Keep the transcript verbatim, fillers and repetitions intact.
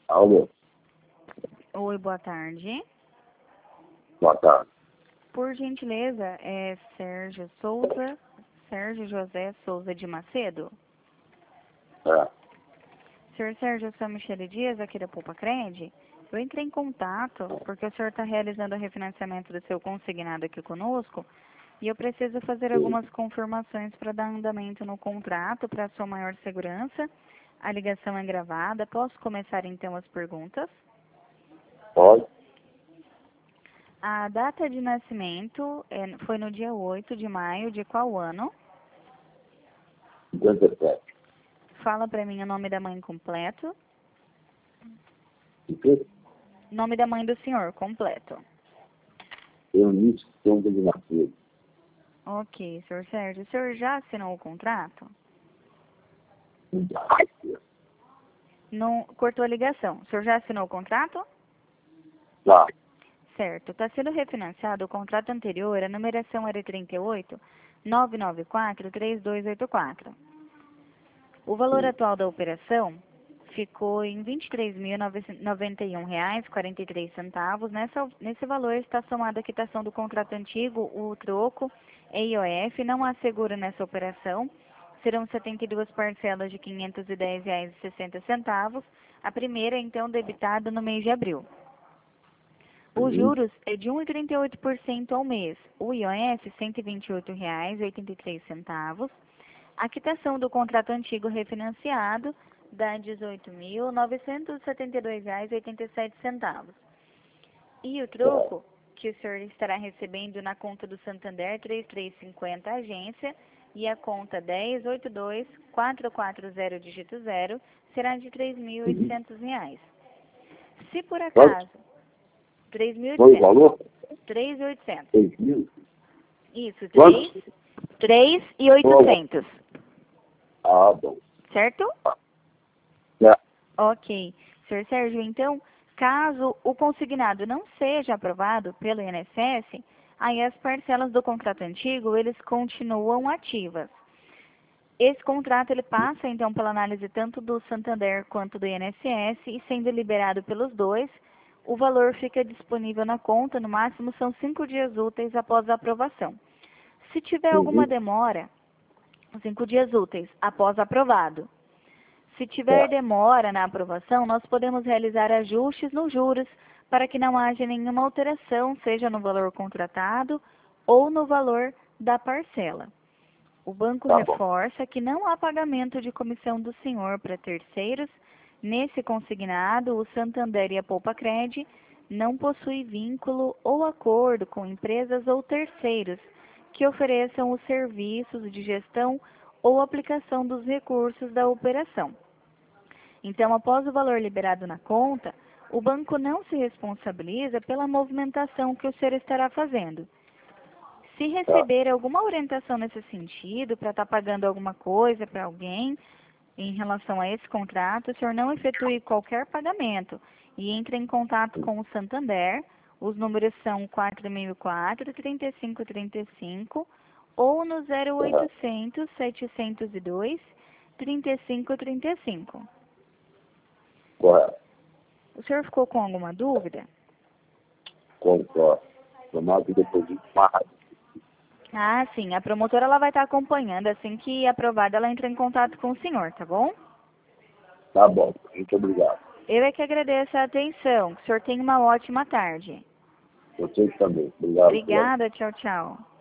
Alô, Oi, boa tarde. boa tarde. Por gentileza, é Sérgio Souza, Sérgio José Souza de Macedo? É, Senhor Sérgio, eu sou a Michele Dias, aqui da Poupa Cred. Eu entrei em contato porque o senhor está realizando o refinanciamento do seu consignado aqui conosco e eu preciso fazer sim, algumas confirmações para dar andamento no contrato para sua maior segurança. A ligação é gravada. Posso começar então as perguntas? pode? A data de nascimento é, foi no dia oito de maio de qual ano? cinquenta e sete. Fala para mim o nome da mãe completo. O quê? Nome da mãe do senhor completo. Eunice Souza de Macedo. Ok, senhor Sérgio. O senhor já assinou o contrato? Não cortou a ligação. O senhor já assinou o contrato? Tá, Certo. Está sendo refinanciado o contrato anterior. A numeração era trinta e oito, nove nove quatro, três dois oito quatro. O valor sim. atual da operação ficou em vinte e três mil e noventa e um reais e quarenta e três centavos. Nessa, nesse valor está somada a quitação do contrato antigo, o troco e I O F. Não há seguro nessa operação. Serão setenta e duas parcelas de quinhentos e dez reais e sessenta centavos. A primeira, então, debitada no mês de abril. Os Sim. juros é de um vírgula trinta e oito por cento ao mês. O I O F, cento e vinte e oito reais e oitenta e três centavos. A quitação do contrato antigo refinanciado dá dezoito mil novecentos e setenta e dois reais e oitenta e sete centavos. E o troco que o senhor estará recebendo na conta do Santander três três cinco zero agência e a conta dez oito dois quatro quatro zero dígito zero será de três mil e oitocentos reais. Se por Quanto acaso, três mil e foi o oitocentos. valor? três mil e oitocentos. seis mil? Isso, Quanto? três, três e oitocentos. Ah, bom. Certo? É, Ok. senhor Sérgio, então, caso o consignado não seja aprovado pelo I N S S, aí as parcelas do contrato antigo, eles continuam ativas. Esse contrato, ele passa, então, pela análise tanto do Santander quanto do I N S S, e sendo liberado pelos dois, o valor fica disponível na conta, no máximo são cinco dias úteis após a aprovação. Se tiver alguma uhum. demora, cinco dias úteis após aprovado. Se tiver É, demora na aprovação, nós podemos realizar ajustes nos juros para que não haja nenhuma alteração, seja no valor contratado ou no valor da parcela. O banco tá bom. reforça que não há pagamento de comissão do senhor para terceiros. Nesse consignado, o Santander e a Poupa-Cred não possuem vínculo ou acordo com empresas ou terceiros que ofereçam os serviços de gestão ou aplicação dos recursos da operação. Então, após o valor liberado na conta, o banco não se responsabiliza pela movimentação que o senhor estará fazendo. Se Tá. receber alguma orientação nesse sentido, para estar pagando alguma coisa para alguém em relação a esse contrato, o senhor não efetue qualquer pagamento e entre em contato com o Santander. Os números são quatro mil e quatro, trinta e cinco trinta e cinco ou no zero Aham. oitocentos, setecentos e dois, trinta e cinco trinta e cinco. Correto. O senhor ficou com alguma dúvida? Concordo. Tomado depósito mais. Ah, sim. A promotora ela vai estar acompanhando. Assim que aprovada, ela entra em contato com o senhor, tá bom? Tá bom. Muito obrigado. Eu é que agradeço a atenção. Que o senhor tenha uma ótima tarde. Vocês também. Obrigado pela Obrigada. Tchau, tchau.